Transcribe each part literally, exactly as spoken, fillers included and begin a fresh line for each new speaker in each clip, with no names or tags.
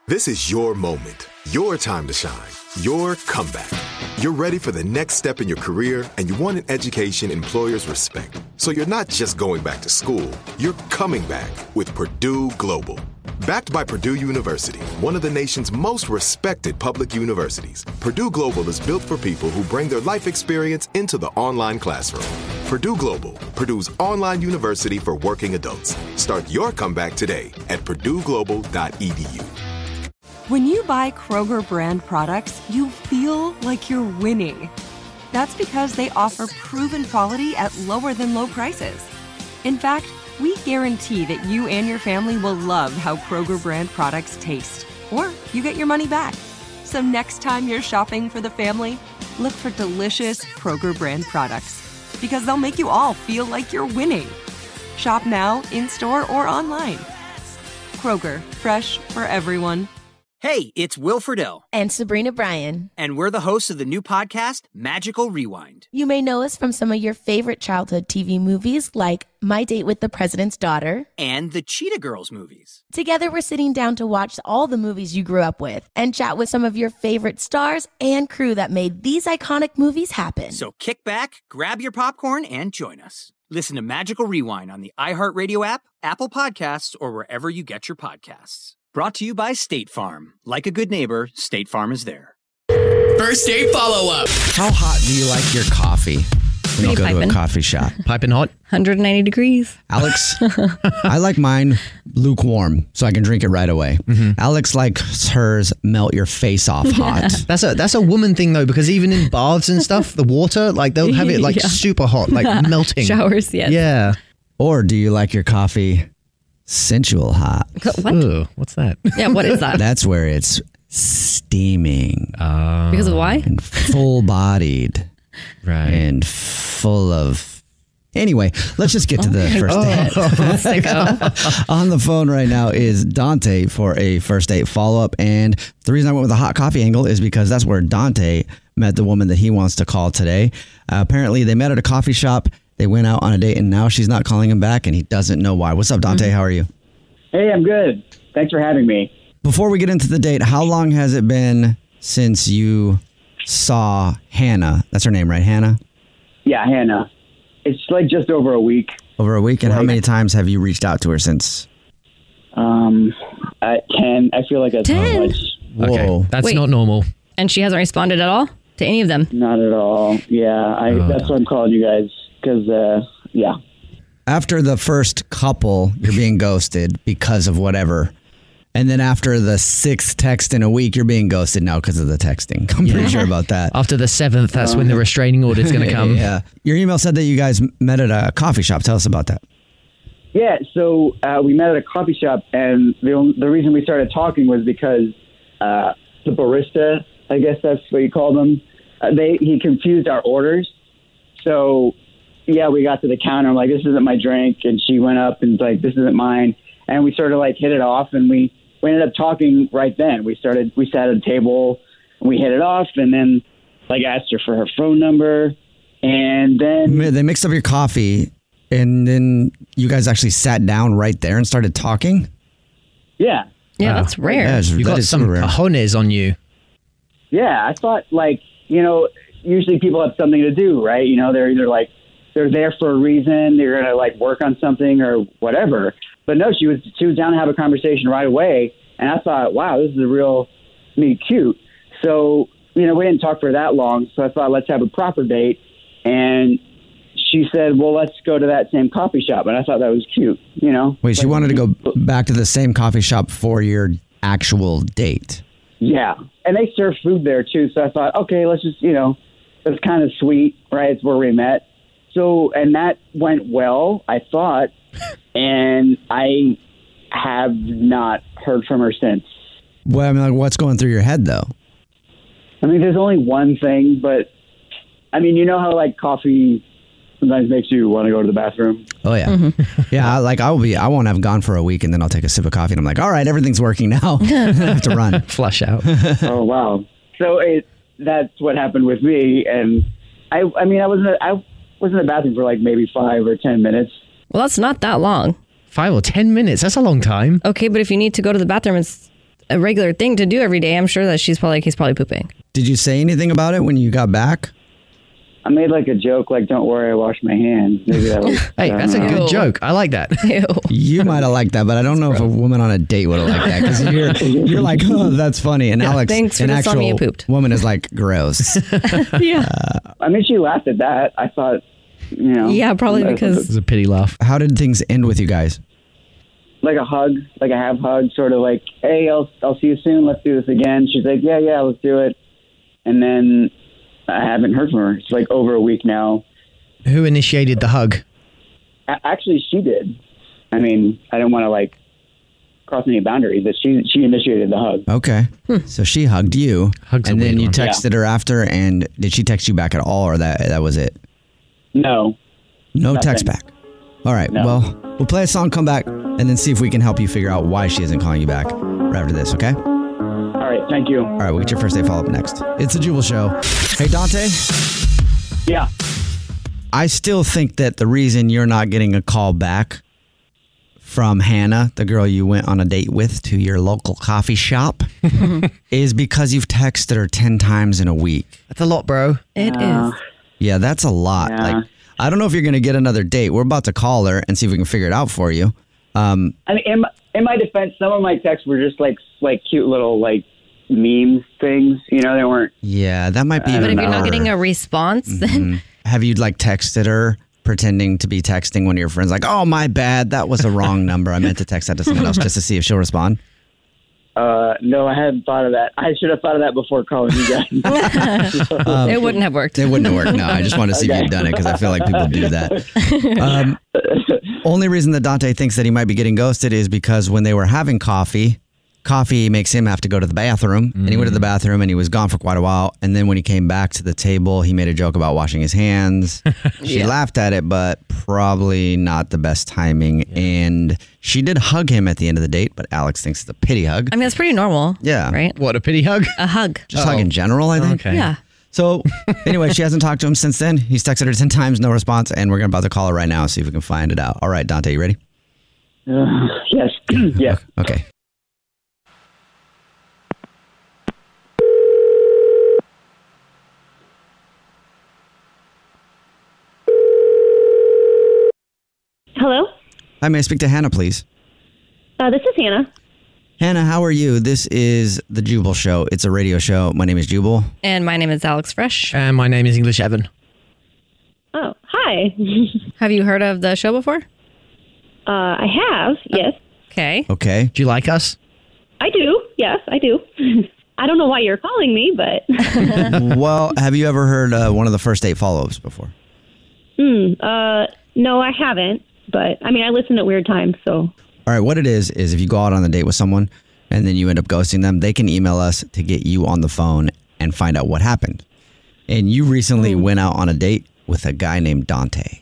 This is your moment, your time to shine, your comeback. You're ready for the next step in your career, and you want an education employers respect. So you're not just going back to school, you're coming back with Purdue Global. Backed by Purdue University, one of the nation's most respected public universities, Purdue Global is built for people who bring their life experience into the online classroom. Purdue Global, Purdue's online university for working adults. Start your comeback today at purdue global dot e d u.
When you buy Kroger brand products, you feel like you're winning. That's because they offer proven quality at lower than low prices. In fact, we guarantee that you and your family will love how Kroger brand products taste, or you get your money back. So next time you're shopping for the family, look for delicious Kroger brand products, because they'll make you all feel like you're winning. Shop now, in-store, or online. Kroger, fresh for everyone.
Hey, it's Will Friedle.
And Sabrina Bryan.
And we're the hosts of the new podcast, Magical Rewind.
You may know us from some of your favorite childhood T V movies like My Date with the President's Daughter.
And the Cheetah Girls movies.
Together, we're sitting down to watch all the movies you grew up with and chat with some of your favorite stars and crew that made these iconic movies happen.
So kick back, grab your popcorn, and join us. Listen to Magical Rewind on the iHeartRadio app, Apple Podcasts, or wherever you get your podcasts. Brought to you by State Farm. Like a good neighbor, State Farm is there.
First date follow-up.
How hot do you like your coffee when you go
piping.
to a coffee shop?
Piping hot. one hundred ninety degrees.
Alex, I like mine lukewarm so I can drink it right away. Mm-hmm. Alex likes hers melt your face off hot.
That's a that's a woman thing though, because even in baths and stuff, the water, like they'll have it like yeah. super hot, like melting. Showers, yes.
Yeah. Or do you like your coffee sensual hot?
What? Ooh, what's that?
Yeah, what is that?
That's where it's steaming.
Uh,
because of why?
And full-bodied.
Right.
And full of... Anyway, let's just get to the
oh,
first date.
Oh.
On the phone right now is Dante for a first date follow-up. And the reason I went with the hot coffee angle is because that's where Dante met the woman that he wants to call today. Uh, apparently, they met at a coffee shop. They went out on a date, and now she's not calling him back, and he doesn't know why. What's up, Dante? Mm-hmm. How are you?
Hey, I'm good. Thanks for having me.
Before we get into the date, how long has it been since you saw Hannah? That's her name, right? Hannah?
Yeah, Hannah. It's like just over a week.
Over a week? And
like,
how many times have you reached out to her since?
Um, at ten. I feel like that's
ten?
not much.
Okay,
Whoa.
that's
Wait.
not normal.
And she hasn't responded at all to any of them?
Not at all. Yeah, I.
Oh.
That's why I'm calling you guys. Because, uh, yeah.
After the first couple, you're being ghosted because of whatever. And then after the sixth text in a week, you're being ghosted now because of the texting. I'm
Yeah.
pretty sure about that.
After the seventh, that's when the restraining order is going to come.
Yeah. Your email said that you guys met at a coffee shop. Tell us about that.
Yeah, so uh, we met at a coffee shop, and the only, the reason we started talking was because uh, the barista, I guess that's what you call them, uh, they he confused our orders. So, yeah, we got to the counter. I'm like, this isn't my drink. And she went up and was like, this isn't mine. And we sort of like hit it off, and we, we ended up talking right then. We started, we sat at a table, and we hit it off, and then like asked her for her phone number. And then
They mixed up your coffee, and then you guys actually sat down right there and started talking?
yeah.
Yeah,
Wow.
that's rare.
Yeah, it's-
You
that
got
is
some
super rare.
cojones on you.
Yeah, I thought, like, you know, usually people have something to do, right? You know, they're either, like, they're there for a reason, they're going to, like, work on something or whatever. But no, she was she was down to have a conversation right away, and I thought, wow, this is a real meet cute. So, you know, we didn't talk for that long, so I thought, let's have a proper date. And she said, well, let's go to that same coffee shop. And I thought that was cute, you know?
Wait, she
Like,
wanted to go back to the same coffee shop for your actual date.
Yeah. And they serve food there, too. So I thought, okay, let's just, you know, it's kind of sweet, right? It's where we met. So, and that went well, I thought. And I have not heard from her since.
Well, I mean, like, what's going through your head, though?
I mean, there's only one thing, but I mean, you know how like coffee sometimes makes you want to go to the bathroom?
Oh, yeah. Mm-hmm. Yeah, I, like, I'll be, I won't have gone for a week, and then I'll take a sip of coffee, and I'm like, all right, everything's working now. I have to run.
Flush out.
Oh, wow. So it, that's what happened with me. And I, I mean, I was in the, I was in the bathroom for like maybe five or ten minutes.
Well, that's not that long.
Five or ten minutes. That's a long time.
Okay, but if you need to go to the bathroom, it's a regular thing to do every day, I'm sure that she's probably like, he's probably pooping.
Did you say anything about it when you got back?
I made like a joke, like, don't worry, I washed my hands. Maybe that was,
hey, that's a good joke. I like that.
Ew.
You might have liked that, but I don't know if a woman on a date would have liked that because you're, you're like, oh, that's funny. And
Yeah,
Alex,
thanks for
an
just telling me you
actual
pooped.
woman is like, gross.
Yeah.
Uh,
I mean, she laughed at that. I thought, you know.
Yeah, probably
that-
because-
It was a pity laugh.
How did things end with you guys?
Like a hug, like a half hug, sort of like, hey, I'll, I'll see you soon. Let's do this again. She's like, yeah, yeah, let's do it. And then I haven't heard from her. It's like over a week now.
Who initiated the hug?
A- actually, she did. I mean, I don't want to like cross any boundaries, but she she initiated the hug.
Okay. So she hugged you,
Hug's a
and then
weird
you
one.
texted her after, and did she text you back at all, or that that was it?
No.
No
Nothing.
text back. All right.
No.
Well, we'll play a song, come back, and then see if we can help you figure out why she isn't calling you back right after this, okay?
All right, thank you.
All right, we'll get your first day follow-up next. It's a Jubal Show. Hey, Dante,
Yeah.
I still think that the reason you're not getting a call back from Hannah, the girl you went on a date with to your local coffee shop, is because you've texted her ten times in a week.
That's a lot, bro.
It
Uh,
is.
Yeah, that's a lot.
Yeah.
Like, I don't know if you're going to get another date. We're about to call her and see if we can figure it out for you. Um,
I mean, in my, in my defense, some of my texts were just like like cute little like meme things. You know, they weren't.
yeah, that might be.
But
But if
even
you're not
more.
getting a response, then
Have you like texted her pretending to be texting one of your friends like, oh, my bad, that was a wrong number. I meant to text that to someone else just to see if she'll respond?
Uh, no, I hadn't thought of that. I should have thought of that before calling you guys.
Um,
it wouldn't have worked.
It wouldn't have worked. No, I just wanted to see if
Okay.
you'd done it because I feel like people do that. Um, only reason that Dante thinks that he might be getting ghosted is because when they were having coffee, coffee makes him have to go to the bathroom. And he went to the bathroom and he was gone for quite a while. And then when he came back to the table, he made a joke about washing his hands. She
Yeah.
laughed at it, but probably not the best timing. And she did hug him at the end of the date, but Alex thinks it's a pity hug.
I mean, it's pretty normal.
Yeah.
Right?
What, a pity hug?
A hug.
Just hug in general, I think.
Okay.
Yeah.
So anyway, she hasn't talked to him since then. He's texted her ten times, no response, and we're about to call her right now, see if we can find it out. All right, Dante, you ready?
Uh, yes. yes.
Okay.
Hello?
Hi, may I speak to Hannah, please?
Uh, this is Hannah.
Hannah, how are you? This is The Jubal Show. It's a radio show. My name is Jubal.
And my name is Alex Fresh.
And my name is English Evan.
Oh, hi.
Have you heard of the show before?
Uh, I have, yes.
Okay.
Okay.
Do you like us?
I do, yes, I do. I don't know why you're calling me, but...
Well, have you ever heard uh, one of the first date follow-ups before?
Hmm, uh, no, I haven't. But, I mean, I listen at weird times, so...
All right, what it is, is if you go out on a date with someone and then you end up ghosting them, they can email us to get you on the phone and find out what happened. And you recently went out on a date with a guy named Dante.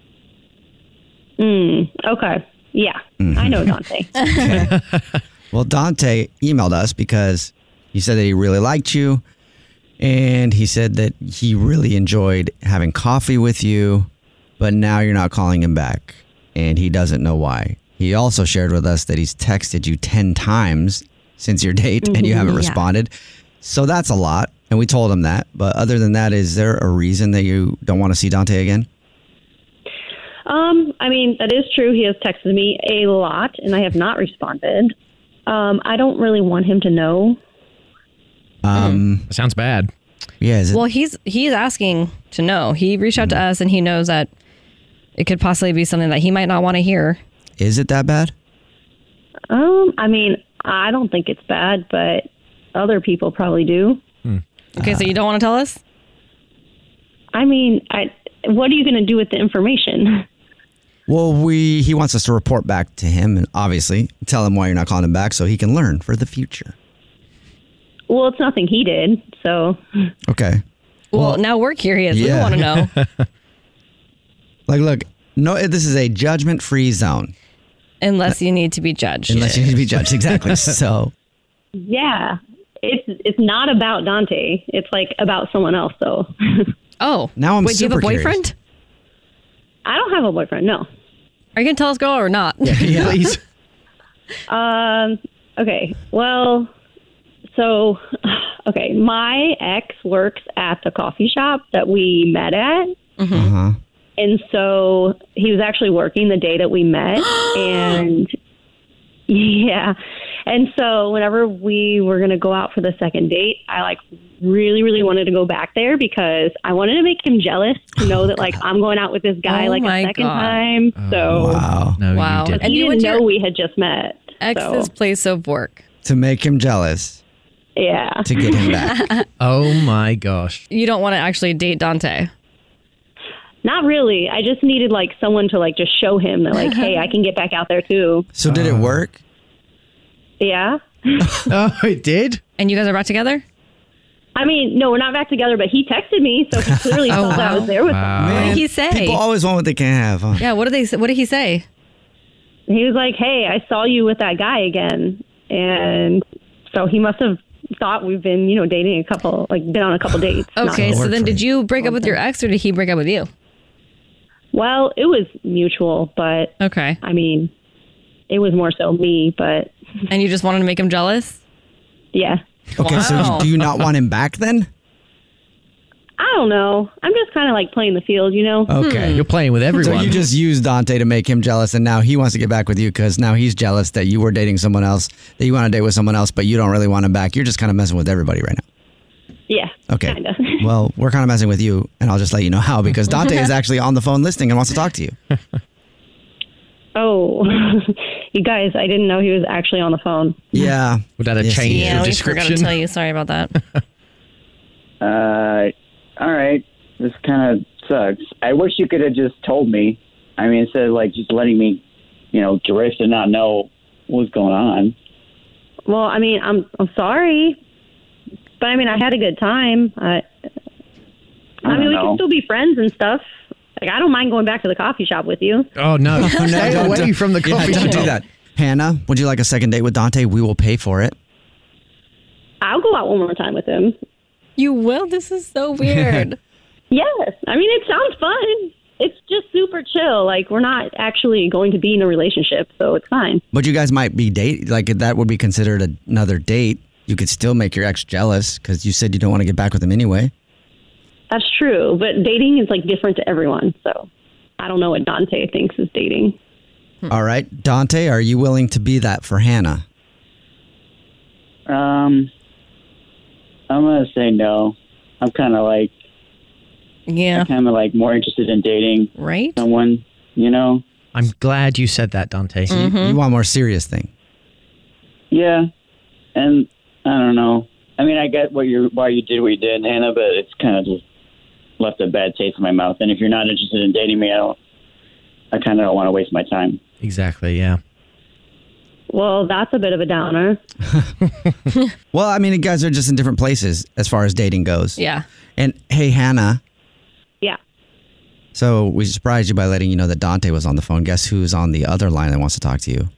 Hmm, okay. Yeah, I know Dante.
Well, Dante emailed us because he said that he really liked you and he said that he really enjoyed having coffee with you, but now you're not calling him back and he doesn't know why. He also shared with us that he's texted you ten times since your date and you haven't
Yeah.
responded. So that's a lot. And we told him that. But other than that, is there a reason that you don't want to see Dante again?
Um, I mean, that is true. He has texted me a lot, and I have not responded. Um, I don't really want him to know.
Um,
That sounds bad.
Yeah. Is it,
Well, he's he's asking to know. He reached out to us and he knows that it could possibly be something that he might not want to hear.
is it that bad?
Um, I mean, I don't think it's bad, but other people probably do.
Okay, so you don't want to tell us?
I mean, I, what are you going to do with the information?
Well, we he wants us to report back to him and obviously tell him why you're not calling him back so he can learn for the future.
Well, it's nothing he did, so...
Okay.
Well, now we're curious.
yeah.
We want to know.
Like, look, no, this is a judgment-free zone.
Unless you need to be judged.
Unless you need to be judged. Exactly. So,
Yeah, it's it's not about Dante. It's like about someone else, though.
Oh.
Now I'm
Wait, do you have a
super curious.
boyfriend?
I don't have a boyfriend, no.
Are you going to tell us, girl, or not?
Yeah, please.
Um. Okay. Well, So, okay, my ex works at the coffee shop that we met at.
Mm-hmm.
Uh-huh.
And so he was actually working the day that we met. and yeah. And so whenever we were going to go out for the second date, I like really, really wanted to go back there because I wanted to make him jealous to know that like I'm going out with this guy
Oh
like
my
a second
God.
time.
Oh,
So
wow.
No,
Wow.
you didn't.
And
he
you
didn't
went to
know
your
we had just met.
ex's
So,
place of work.
To make him jealous,
yeah.
to get him back.
Oh my gosh.
You don't want to actually date Dante.
Not really. I just needed like someone to like just show him that like, hey, I can get back out there too.
So did it work?
Yeah.
Oh, it did?
And you guys are back together?
I mean, no, we're not back together, but he texted me, so he clearly
Oh,
thought that I was
wow.
there with
Wow.
him.
What did he say?
People always want what they can't have, huh?
Yeah, what did they say? What did he say?
He was like, hey, I saw you with that guy again. And so he must have thought we've been, you know, dating a couple, like been on a couple dates.
Okay,
Not-
so then did you break up with your ex or did he break up with you?
Well, it was mutual, but
Okay.
I mean, it was more so me, but
And you just wanted to make him jealous?
yeah.
Okay,
Wow.
so do you not want him back then?
I don't know. I'm just kind of like playing the field, you know?
Okay.
You're playing with
So
everyone.
you just used Dante to make him jealous, and now he wants to get back with you because now he's jealous that you were dating someone else, that you want to date with someone else, but you don't really want him back. You're just kind of messing with everybody right now.
Yeah.
Okay.
Kinda.
Well, we're kind of messing with you, and I'll just let you know how because Dante is actually on the phone listening and wants to talk to you.
Oh, you guys, I didn't know he was actually on the phone.
Yeah.
Would that have
Yes,
changed
Yeah,
your
we forgot to
description?
tell you. Sorry about that.
Uh, all right. This kind of sucks. I wish you could have just told me. I mean, instead of like just letting me, you know, drift and not know what's going on.
Well, I mean, I'm I'm sorry, but I mean, I had a good time. I, I,
I
mean, we
know.
can still be friends and stuff. Like, I don't mind going back to the coffee shop with you.
Oh, no. Stay
don't-
away
don't-
from the
Yeah,
coffee
don't
shop.
do that. Hannah, would you like a second date with Dante? We will pay for it.
I'll go out one more time with him.
You will? This is so weird.
Yes, I mean, it sounds fun. It's just super chill. Like, we're not actually going to be in a relationship, so it's fine.
But you guys might be date like that would be considered a, another date. You could still make your ex jealous because you said you don't want to get back with him anyway.
That's true, but dating is like different to everyone. So I don't know what Dante thinks is dating.
All right, Dante, are you willing to be that for Hannah?
Um, I'm gonna say no. I'm kind of like,
Yeah.
kind of like more interested in dating
Right?
someone. You know?
I'm glad you said that, Dante.
So you-
Mm-hmm.
you, want a more serious thing?
Yeah. And I don't know. I mean, I get what you why you did what you did, Hannah, but it's kind of just left a bad taste in my mouth. And if you're not interested in dating me, I don't. I kind of don't want to waste my time.
Exactly, yeah.
Well, that's a bit of a downer.
Well, I mean, you guys are just in different places as far as dating goes.
Yeah.
And hey, Hannah,
Yeah.
so we surprised you by letting you know that Dante was on the phone. Guess who's on the other line that wants to talk to you?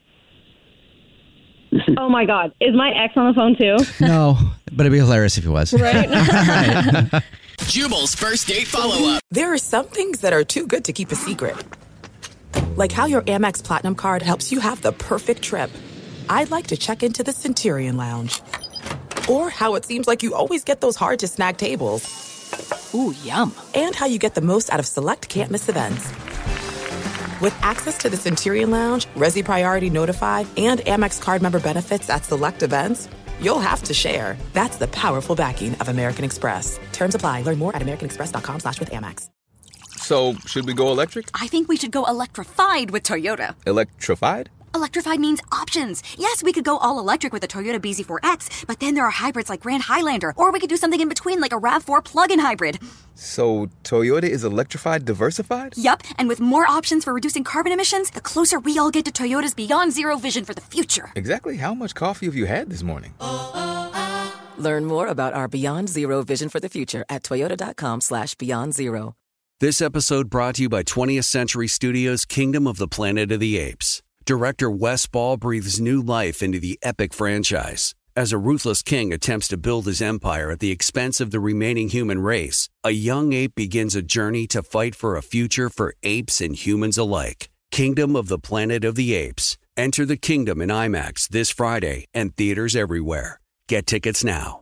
Oh my God, is my ex on the phone too?
No, but it'd be hilarious if he was.
Right?
Jubal's first date follow up.
There are some things that are too good to keep a secret. Like how your Amex Platinum card helps you have the perfect trip. I'd like to check into the Centurion Lounge. Or how it seems like you always get those hard to snag tables.
Ooh, yum.
And how you get the most out of select can't miss events. With access to the Centurion Lounge, Resi Priority Notify, and Amex card member benefits at select events, you'll have to share. That's the powerful backing of American Express. Terms apply. Learn more at americanexpress.com slash with Amex.
So, should we go electric?
I think we should go electrified with Toyota.
Electrified?
Electrified means options. Yes, we could go all electric with the Toyota B Z four X, but then there are hybrids like Grand Highlander, or we could do something in between like a RAV four plug-in hybrid.
So, Toyota is electrified diversified?
Yup, and with more options for reducing carbon emissions, the closer we all get to Toyota's Beyond Zero vision for the future.
Exactly how much coffee have you had this morning?
Learn more about our Beyond Zero vision for the future at toyota.com slash beyond zero.
This episode brought to you by twentieth Century Studios' Kingdom of the Planet of the Apes. Director Wes Ball breathes new life into the epic franchise. As a ruthless king attempts to build his empire at the expense of the remaining human race, a young ape begins a journey to fight for a future for apes and humans alike. Kingdom of the Planet of the Apes. Enter the kingdom in IMAX this Friday and theaters everywhere. Get tickets now.